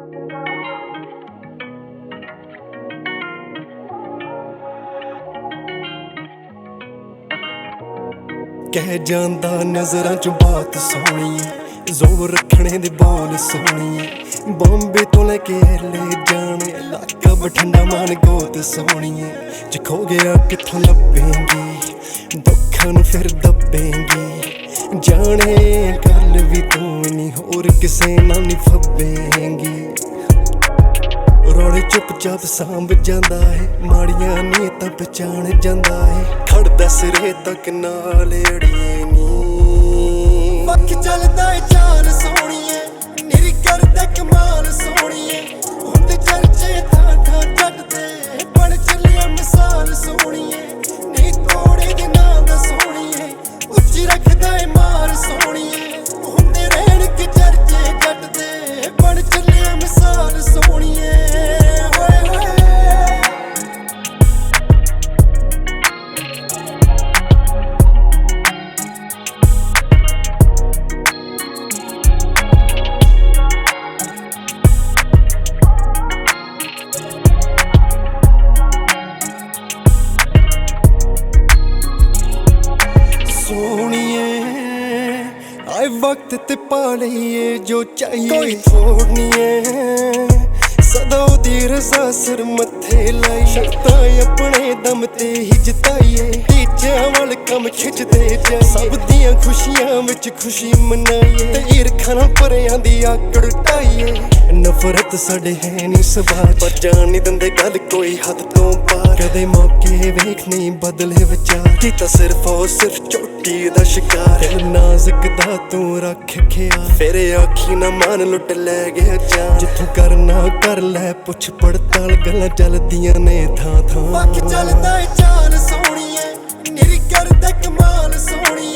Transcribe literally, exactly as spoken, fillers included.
ਕਹਿ ਜਾਂਦਾ ਨਜ਼ਰਾਂ ਚ ਬਾਤ ਸੋਹਣੀ ਏ, ਜ਼ੋਰ ਰੱਖਣੇ ਦੇ ਬੋਲ ਸੋਹਣੀ ਏ। ਬੰਬੇ ਤੋਂ ਲੈ ਕੇ ਲੈ ਜਾਣੇ ਇਲਾਕਾ ਬਠਿੰਡਾ ਮਾਨ ਗੋਤ ਸੋਹਣੀ ਏ। ਜੇ ਖੋ ਗਿਆ ਕਿੱਥੋਂ ਲੱਭੇਂਗੀ, ਦੁੱਖਾਂ ਨੂੰ ਫਿਰ ਦੱਬੇਂਗੀ। ਜਾਣੇ ਗੱਲ ਵੀ ਤੂੰ ਨਹੀਂ, ਹੋਰ ਕਿਸੇ ਨਾਲ ਨਹੀਂ ਫੱਬੇਂਗੀ। ਰੌਲੇ ਚੁੱਪ-ਚਾਪ ਸਾਂਭ ਜਾਂਦਾ ਏ, ਮਾੜੀਆਂ ਨੀਤਾਂ ਪਛਾਣ ਜਾਂਦਾ ਏ। ਖੜਦਾ ਸਿਰੇ ਤੱਕ ਨਾਲ ਅੜੀਏ ਨੀ, ਪੱਖ ਚੱਲਦਾ ਏ ਚਾਲ ਸੋਹਣੀਏ, ਨਿਰੀ ਕਰਦਾ ਕਮਾਲ ਸੋਹਣੀਏ। ਹੁੰਦੇ ਚਰਚੇ ਥਾਂ ਥਾਂ ਜੱਟ ਦੇ, ਬਣ ਚੱਲਿਆ ਮਿਸਾਲ ਸੋਹਣੀਏ। ਨੀ ਕੋੜੇ ਦੇ ਨਾਂ ਦਾ ਸੋਹਣੀਏ, ਉੱਚੀ ਰੱਖਦਾ ਏ ਮਾਰ ਸੋਹਣੀਏ। ਹੁੰਦੇ ਰਹਿਣ ਕੇ ਚਰਚੇ ਜੱਟ ਦੇ, ਬਣ ਚੱਲਿਆ ਮਿਸਾਲ ਸੋਹਣੀਏ। ਸੋਹਣੀਏ ਆਏ ਵਕਤ ਤੇ ਪਾ ਲਈਏ ਜੋ ਚਾਹੀਏ, ਕੋਈ ਥੋੜ ਨੀ ਏ। ਸਦਾ ਉਹਦੀ ਰਜ਼ਾ ਸਿਰ ਮੱਥੇ ਲਾਈ, ਸ਼ਰਤਾਂ ਆਪਣੇ ਦਮ ਤੇ ਹੀ ਜਿਤਾਈਏ। ਟੀਚਿਆਂ ਵੱਲ ਕੰਮ ਖਿੱਚਦੇ ਜਾਈਏ, ਸਭ ਦੀਆਂ ਖੁਸ਼ੀਆਂ ਵਿੱਚ ਖੁਸ਼ੀ ਮਨਾਈਏ। ਤੇ ਈਰਖਾ ਨਾਲ ਭਰਿਆਂ ਦੀ ਆਕੜ ਢਾਈਏ। ਨਫ਼ਰਤ ਸਾਡੇ ਹੈ ਨੀ ਸੁਭਾਅ, ਪਰ ਜਾਣ ਨੀ ਦਿੰਦੇ ਗੱਲ ਕੋਈ ਹੱਦ ਤੋਂ ਪਾਰ। ਕਦੇ ਮੌਕੇ ਵੇਖ ਨਹੀਂ ਬਦਲੇ ਵਿਚਾਰ, ਕੀਤਾ ਸਿਰਫ ਉਹ ਸਿਰਫ ਚੋਟੀ ਦਾ ਸ਼ਿਕਾਰ। ਦਿਲ ਨਾਜ਼ੁਕ ਦਾ ਤੂੰ ਰੱਖ ਖਿਆਲ, ਫਿਰ ਆਖੀ ਨਾ ਮਨ ਲੁੱਟ ਲੈ ਗਿਆ ਜਾਨ। ਜਿੱਥੋਂ ਕਰਨਾ ਕਰ ਲੈ ਪੁੱਛ ਪੜਤਾਲ, ਗੱਲਾਂ ਚੱਲਦੀਆਂ ਨੇ ਥਾਂ ਥਾਂ। ਪੱਖ ਚੱਲਦਾ ਏ ਚਾਲ ਸੋਹਣੀਏ, ਨਿਰੀ ਕਰਦਾ ਕਮਾਲ ਸੋਹਣੀਏ।